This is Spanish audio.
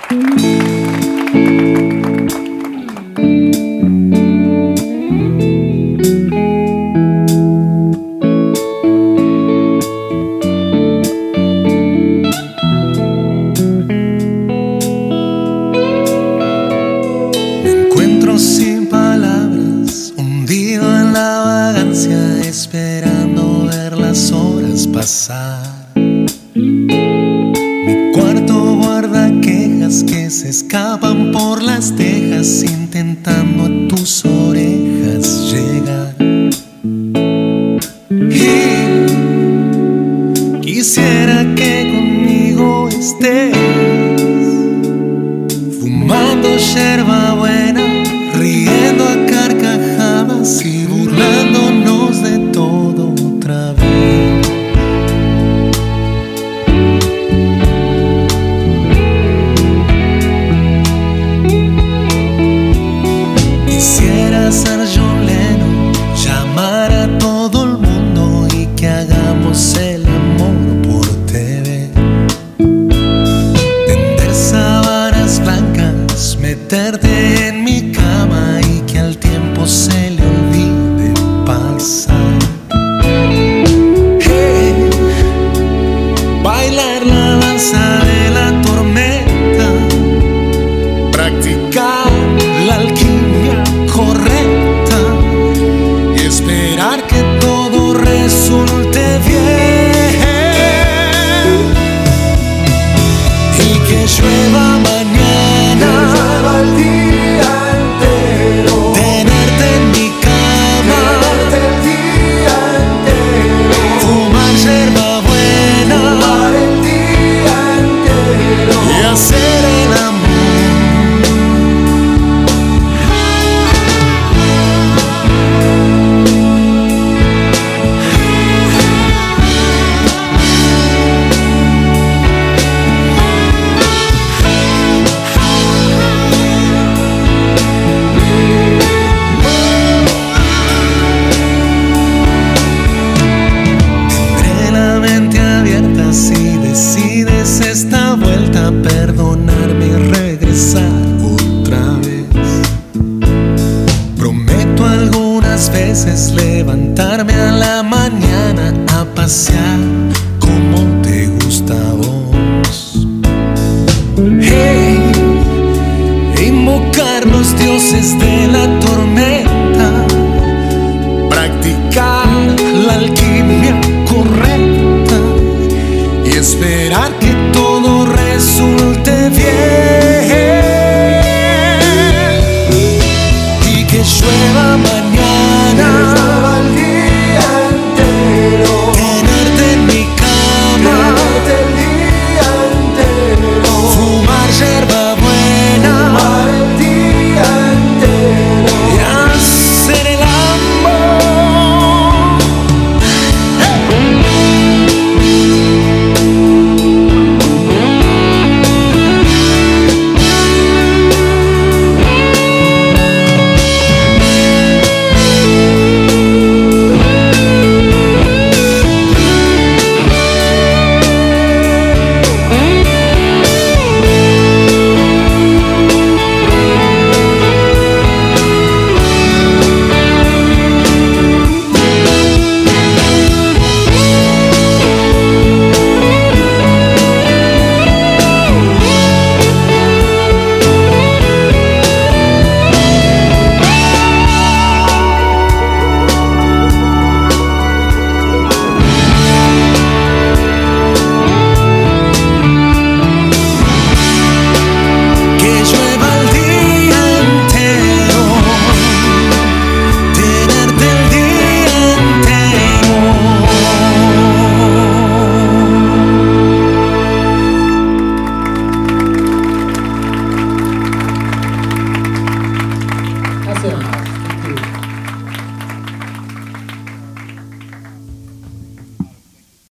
Sin palabras, hundido en la vagancia, esperando ver las horas pasar. Mi cuarto guarda quejas que se escapan por las tejas, intentando a tus orejas llegar. Y quisiera que conmigo estés, fumando yerba buena, riendo a carcajadas y burlándonos de todo otra vez. Quisiera ser John Lennon, llamar a todo el mundo y que hagamos el amor por TV. Tender sábanas blancas, meterte en mi cama y que al tiempo se le olvide pasar. Hey, bailar la danza de la tormenta, practicar la alquimia correcta y esperar que todo resulte bien y que llueva mañana. Hacer el amor. Tendré la mente abierta si decides esta vuelta, perdonarme y regresar otra vez. Prometo algunas veces levantarme a la mañana a pasear como te gusta a vos. Hey, invocar los dioses de la tormenta, practicar la alquimia correcta y esperar que todo resulte bien